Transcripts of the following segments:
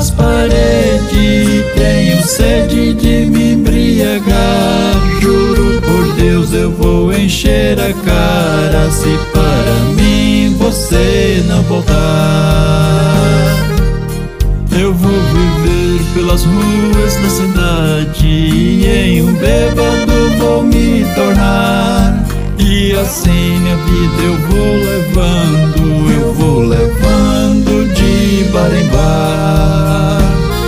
as paredes, tenho sede de me embriagar. Juro por Deus eu vou encher a cara se para mim você não voltar. Eu vou viver pelas ruas da cidade e em um bêbado vou me tornar. E assim minha vida eu vou levando de bar em bar.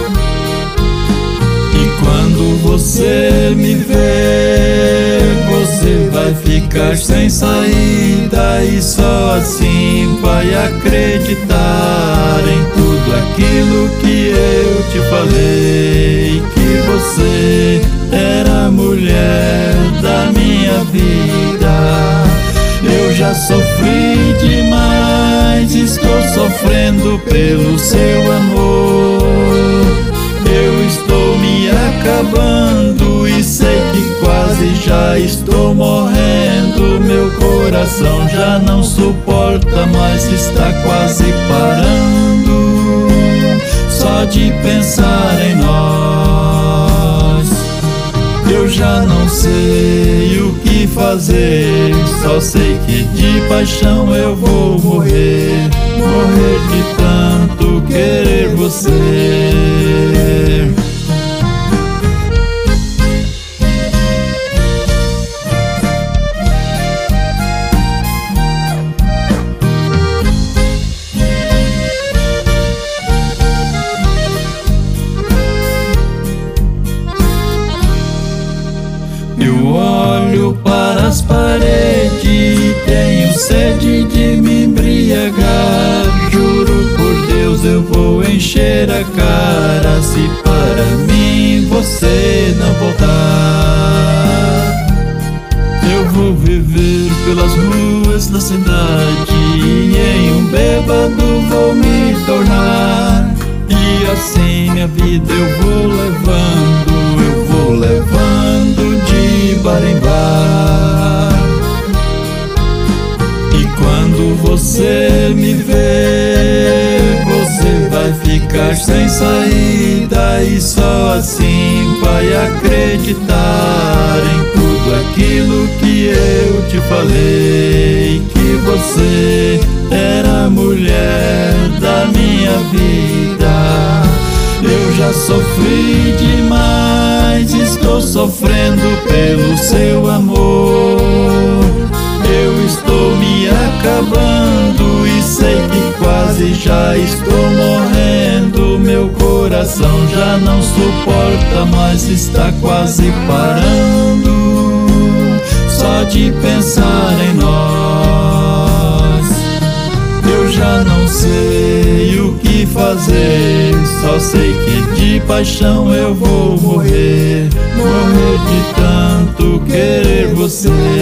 E quando você me ver, você vai ficar sem saída e só assim vai acreditar em tudo aquilo que eu te falei, que você era a mulher da minha vida. Eu já sofri demais, estou sofrendo pelo seu amor. Eu estou me acabando e sei que quase já estou morrendo. Meu coração já não suporta mais, está quase parando só de pensar em nós. Eu já não sei o que fazer, só sei que de paixão eu vou morrer, morrer de tanto querer você. Eu olho para as paredes, tenho sede de me embriagar. Juro por Deus eu vou encher a cara se para mim você não voltar. Eu vou viver pelas ruas da cidade e em um bêbado vou me tornar. E assim minha vida eu vou levando de bar em bar. E quando você me ver, você vai ficar sem saída e só assim vai acreditar em tudo aquilo que eu te falei, que você era a mulher da minha vida. Eu já sofri demais, estou sofrendo pelo seu amor. Eu estou me acabando e sei que quase já estou morrendo. Meu coração já não suporta mais, está quase parando só de pensar em nós. Eu já não sei o que fazer, só sei que de paixão eu vou morrer, morrer de tanto querer você.